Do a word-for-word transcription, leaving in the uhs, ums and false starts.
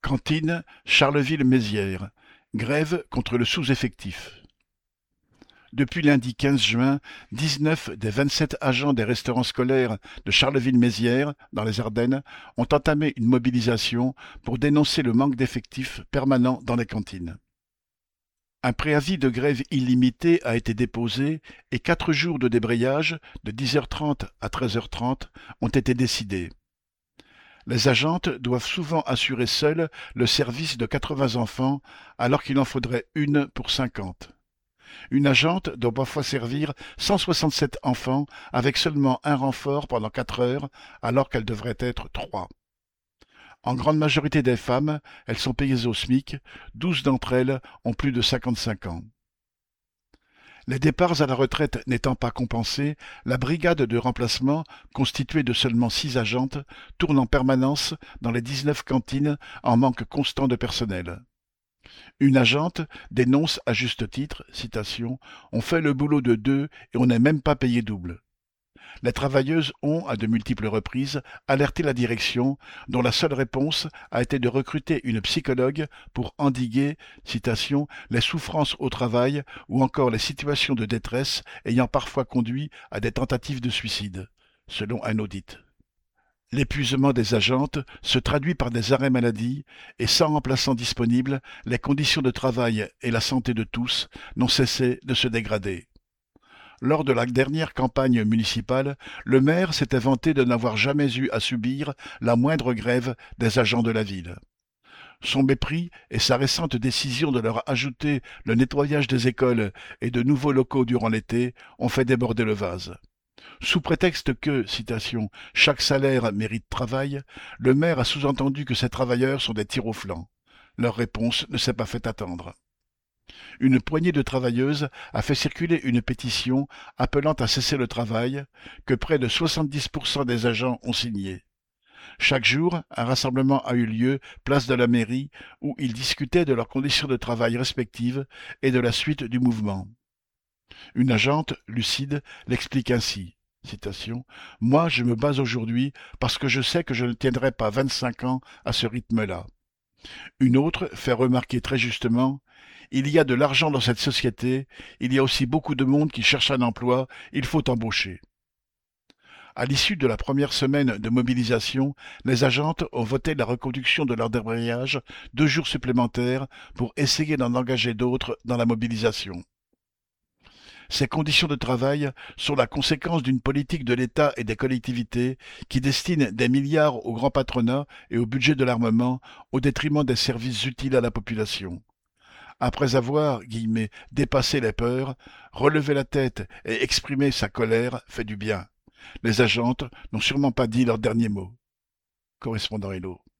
Cantine, Charleville-Mézières. Grève contre le sous-effectif. Depuis lundi quinze juin, dix-neuf des vingt-sept agents des restaurants scolaires de Charleville-Mézières, dans les Ardennes, ont entamé une mobilisation pour dénoncer le manque d'effectifs permanents dans les cantines. Un préavis de grève illimité a été déposé et quatre jours de débrayage, de dix heures trente à treize heures trente, ont été décidés. Les agentes doivent souvent assurer seules le service de quatre-vingts enfants alors qu'il en faudrait une pour cinquante. Une agente doit parfois servir cent soixante-sept enfants avec seulement un renfort pendant quatre heures alors qu'elles devraient être trois. En grande majorité des femmes, elles sont payées au SMIC, douze d'entre elles ont plus de cinquante-cinq ans. Les départs à la retraite n'étant pas compensés, la brigade de remplacement, constituée de seulement six agentes, tourne en permanence dans les dix-neuf cantines en manque constant de personnel. Une agente dénonce à juste titre, citation, « On fait le boulot de deux et on n'est même pas payé double ». Les travailleuses ont, à de multiples reprises, alerté la direction, dont la seule réponse a été de recruter une psychologue pour endiguer, citation, les souffrances au travail ou encore les situations de détresse ayant parfois conduit à des tentatives de suicide, selon un audit. L'épuisement des agentes se traduit par des arrêts maladie et sans remplaçant disponible, les conditions de travail et la santé de tous n'ont cessé de se dégrader. Lors de la dernière campagne municipale, le maire s'était vanté de n'avoir jamais eu à subir la moindre grève des agents de la ville. Son mépris et sa récente décision de leur ajouter le nettoyage des écoles et de nouveaux locaux durant l'été ont fait déborder le vase. Sous prétexte que, citation, « chaque salaire mérite travail », le maire a sous-entendu que ces travailleurs sont des tirs au flanc. Leur réponse ne s'est pas fait attendre. Une poignée de travailleuses a fait circuler une pétition appelant à cesser le travail, que près de soixante-dix pour cent des agents ont signé. Chaque jour, un rassemblement a eu lieu place de la mairie où ils discutaient de leurs conditions de travail respectives et de la suite du mouvement. Une agente, lucide, l'explique ainsi. Citation, « Moi, je me bats aujourd'hui parce que je sais que je ne tiendrai pas vingt-cinq ans à ce rythme-là. » Une autre fait remarquer très justement, « Il y a de l'argent dans cette société, il y a aussi beaucoup de monde qui cherche un emploi, il faut embaucher. » À l'issue de la première semaine de mobilisation, les agentes ont voté la reconduction de leur débrayage deux jours supplémentaires pour essayer d'en engager d'autres dans la mobilisation. Ces conditions de travail sont la conséquence d'une politique de l'État et des collectivités qui destinent des milliards au grand patronat et au budget de l'armement au détriment des services utiles à la population. Après avoir, guillemets, dépassé les peurs, relevé la tête et exprimé sa colère fait du bien. Les agentes n'ont sûrement pas dit leur dernier mot. Correspondant Hello.